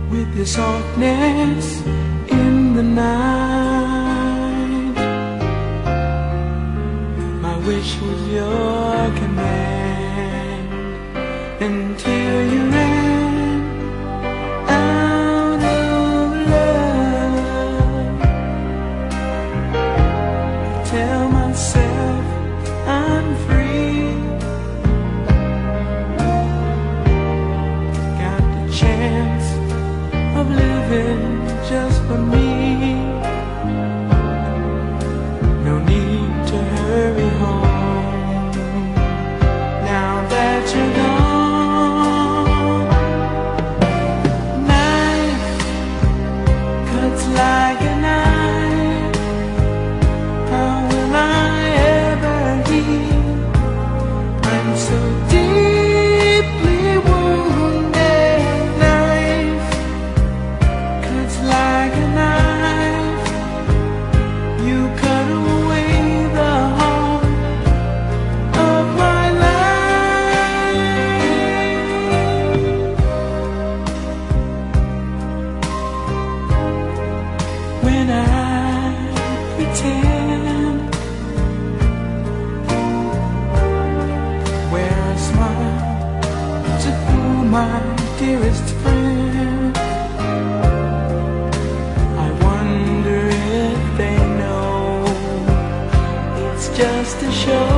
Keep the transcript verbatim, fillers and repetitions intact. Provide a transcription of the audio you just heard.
with the softness in the night. My wish was your command until you ran out of love. I tell myself I'm free, got the chance of living just for me. No need to hurry home now that you're gone. Knife cuts like a knife. How will I ever heal? I'm so deeply wounded. Knife cuts like a knife. You cut away the heart of my life. When I pretend, wear a smile to fool my dearest friend. I wonder if they know it's just a show.